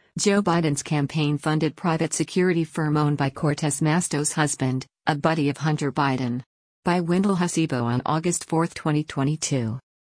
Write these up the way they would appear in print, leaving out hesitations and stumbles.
Joe Biden's campaign funded private security firm owned by Cortez Masto's husband, a buddy of Hunter Biden. By Wendell Hasibo on August 4, 2022.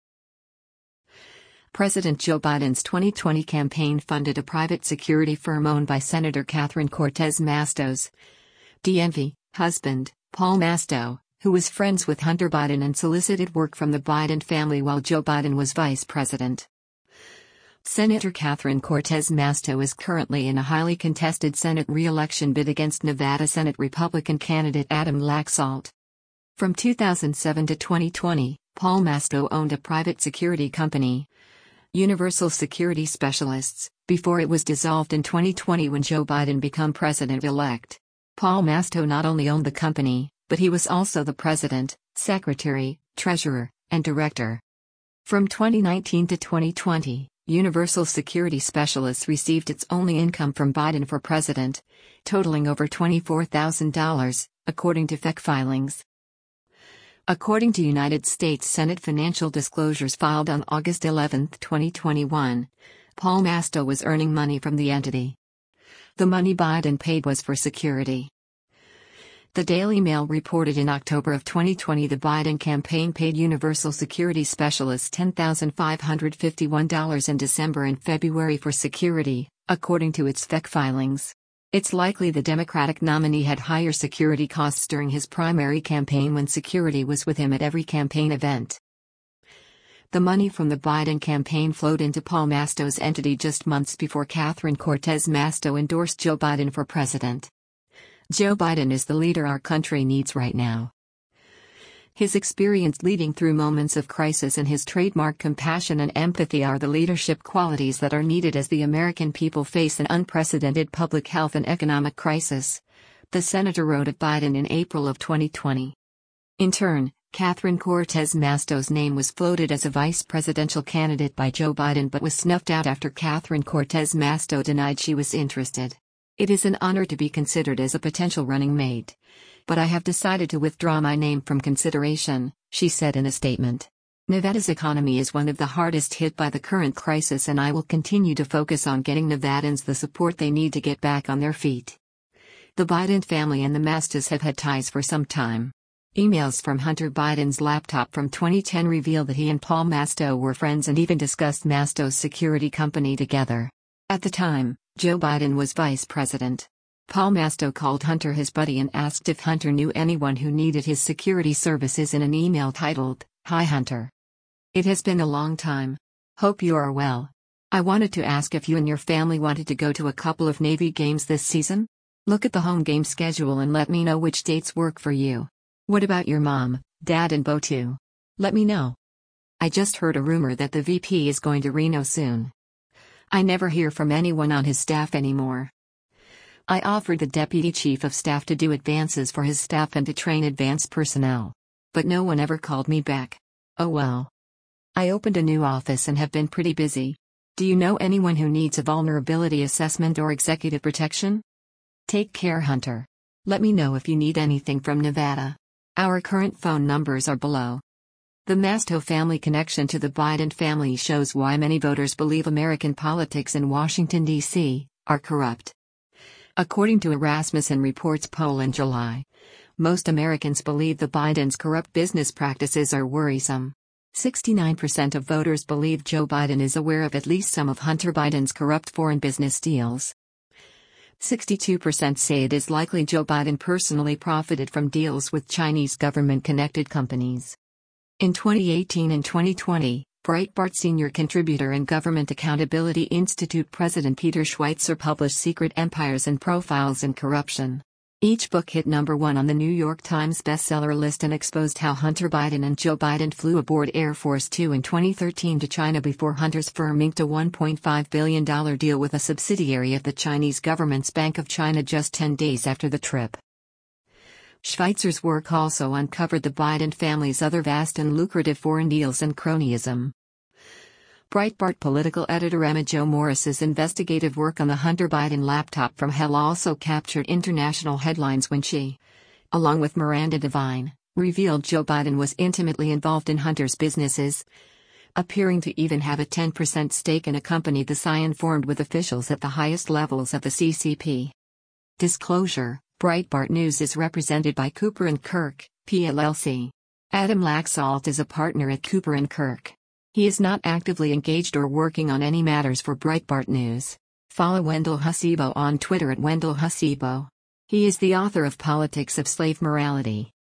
President Joe Biden's 2020 campaign funded a private security firm owned by Senator Catherine Cortez Masto's DNV husband, Paul Masto, who was friends with Hunter Biden and solicited work from the Biden family while Joe Biden was vice president. Senator Catherine Cortez Masto is currently in a highly contested Senate re-election bid against Nevada Senate Republican candidate Adam Laxalt. From 2007 to 2020, Paul Masto owned a private security company, Universal Security Specialists, before it was dissolved in 2020 when Joe Biden became president-elect. Paul Masto not only owned the company, but he was also the president, secretary, treasurer, and director. From 2019 to 2020, Universal Security Specialists received its only income from Biden for president, totaling over $24,000, according to FEC filings. According to United States Senate financial disclosures filed on August 11, 2021, Paul Masto was earning money from the entity. The money Biden paid was for security. The Daily Mail reported in October of 2020 the Biden campaign paid Universal Security Specialists $10,551 in December and February for security, according to its FEC filings. It's likely the Democratic nominee had higher security costs during his primary campaign when security was with him at every campaign event. The money from the Biden campaign flowed into Paul Masto's entity just months before Catherine Cortez Masto endorsed Joe Biden for president. Joe Biden is the leader our country needs right now. His experience leading through moments of crisis and his trademark compassion and empathy are the leadership qualities that are needed as the American people face an unprecedented public health and economic crisis, the senator wrote of Biden in April of 2020. In turn, Catherine Cortez Masto's name was floated as a vice presidential candidate by Joe Biden but was snuffed out after Catherine Cortez Masto denied she was interested. It is an honor to be considered as a potential running mate. But I have decided to withdraw my name from consideration, she said in a statement. Nevada's economy is one of the hardest hit by the current crisis and I will continue to focus on getting Nevadans the support they need to get back on their feet. The Biden family and the Mastos have had ties for some time. Emails from Hunter Biden's laptop from 2010 reveal that he and Paul Masto were friends and even discussed Masto's security company together. At the time, Joe Biden was vice president. Paul Masto called Hunter his buddy and asked if Hunter knew anyone who needed his security services in an email titled, "Hi Hunter. It has been a long time. Hope you are well. I wanted to ask if you and your family wanted to go to a couple of Navy games this season? Look at the home game schedule and let me know which dates work for you. What about your mom, dad and Bo too? Let me know. I just heard a rumor that the VP is going to Reno soon. I never hear from anyone on his staff anymore. I offered the deputy chief of staff to do advances for his staff and to train advanced personnel. But no one ever called me back. Oh well. I opened a new office and have been pretty busy. Do you know anyone who needs a vulnerability assessment or executive protection? Take care, Hunter. Let me know if you need anything from Nevada. Our current phone numbers are below." The Masto family connection to the Biden family shows why many voters believe American politics in Washington, D.C., are corrupt. According to a Rasmussen Reports poll in July, most Americans believe the Biden's corrupt business practices are worrisome. 69% of voters believe Joe Biden is aware of at least some of Hunter Biden's corrupt foreign business deals. 62% say it is likely Joe Biden personally profited from deals with Chinese government-connected companies. In 2018 and 2020, Breitbart senior contributor and Government Accountability Institute President Peter Schweitzer published Secret Empires and Profiles in Corruption. Each book hit #1 on the New York Times bestseller list and exposed how Hunter Biden and Joe Biden flew aboard Air Force Two in 2013 to China before Hunter's firm inked a $1.5 billion deal with a subsidiary of the Chinese government's Bank of China just 10 days after the trip. Schweitzer's work also uncovered the Biden family's other vast and lucrative foreign deals and cronyism. Breitbart political editor Emma Jo Morris's investigative work on the Hunter Biden laptop from hell also captured international headlines when she, along with Miranda Devine, revealed Joe Biden was intimately involved in Hunter's businesses. appearing to even have a 10% stake in a company the Scion formed with officials at the highest levels of the CCP. Disclosure: Breitbart News is represented by Cooper & Kirk, PLLC. Adam Laxalt is a partner at Cooper & Kirk. He is not actively engaged or working on any matters for Breitbart News. Follow Wendell Hasibo on Twitter at Wendell Hasibo. He is the author of Politics of Slave Morality.